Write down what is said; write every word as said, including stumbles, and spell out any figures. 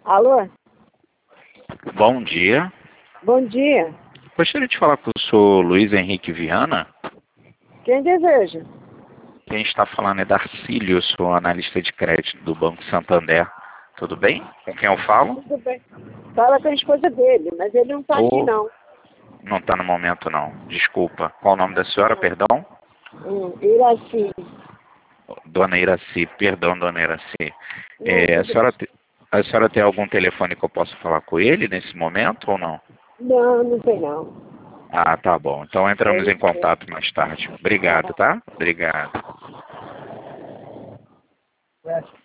Alô? Bom dia. Bom dia. Gostaria de falar com o senhor Luiz Henrique Viana. Quem deseja? Quem está falando é Darcílio, sou analista de crédito do Banco Santander. Tudo bem? Com quem eu falo? Tudo bem. Fala com a esposa dele, mas ele não está aqui, Ou não. não está no momento, não. Desculpa. Qual o nome da senhora, perdão? Hum, Iraci. Dona Iraci. Perdão, Dona Iraci. Não, É, a, tudo senhora, te- a senhora tem algum telefone que eu possa falar com ele nesse momento ou não? Não, não sei não. Ah, tá bom. Então entramos Ele em contato mais tarde. Obrigado, tá? Obrigado. é.